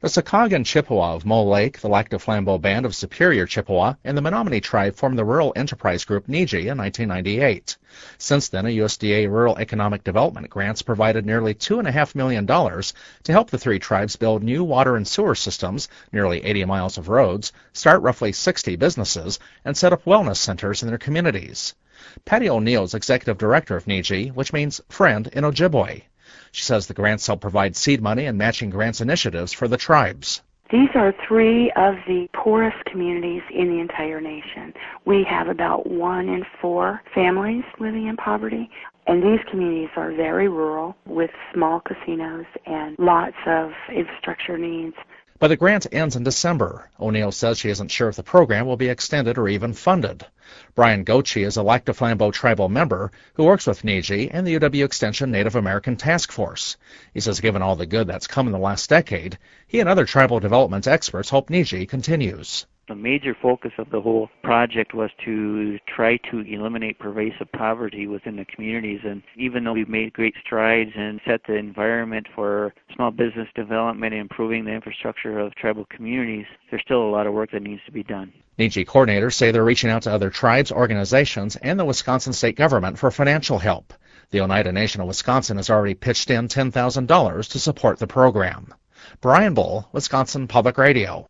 The Sakagan Chippewa of Mole Lake, the Lac du Flambeau Band of Superior Chippewa, and the Menominee Tribe formed the Rural Enterprise Group NEJI in 1998. Since then, a USDA Rural Economic Development grants provided nearly $2.5 million to help the three tribes build new water and sewer systems, nearly 80 miles of roads, start roughly 60 businesses, and set up wellness centers in their communities. Patty O'Neill is executive director of NEJI, which means friend in Ojibwe. She says the grants help provide seed money and matching grants initiatives for the tribes. These are three of the poorest communities in the entire nation. We have about 1 in 4 families living in poverty, and these communities are very rural with small casinos and lots of infrastructure needs. But the grant ends in December. O'Neill says she isn't sure if the program will be extended or even funded. Brian Gochi is a Lac du Flambeau tribal member who works with NEJI and the UW Extension Native American Task Force. He says given all the good that's come in the last decade, he and other tribal development experts hope NEJI continues. The major focus of the whole project was to try to eliminate pervasive poverty within the communities. And even though we've made great strides and set the environment for small business development and improving the infrastructure of tribal communities, there's still a lot of work that needs to be done. NEJI coordinators say they're reaching out to other tribes, organizations, and the Wisconsin state government for financial help. The Oneida Nation of Wisconsin has already pitched in $10,000 to support the program. Brian Bull, Wisconsin Public Radio.